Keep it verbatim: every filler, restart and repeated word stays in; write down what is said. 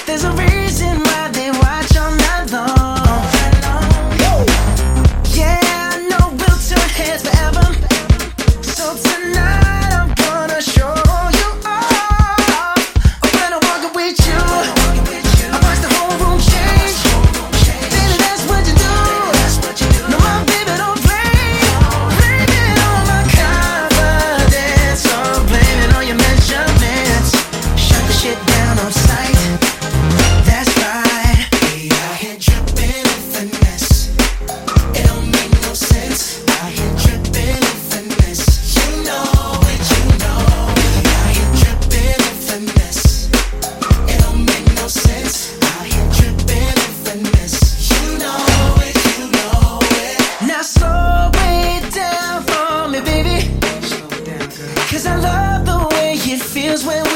There's a reason why they watch all night long. Yeah, I know we'll turn heads forever. So tonight I'm gonna show you all. When I'm walking with you, I watch the whole room change. Baby, that's what you do. No, my baby, don't play. Blame it on my confidence, or blame it on your measurements. Shut the shit down on sight. That's right. We out here dripping in finesse. It don't make no sense. Out here dripping in finesse. You know it, you know it. Out here dripping in finesse. It don't make no sense. Out here dripping in finesse. You know it, you know it. Now slow it down for me, baby. Slow it down, girl. 'Cause I love the way it feels when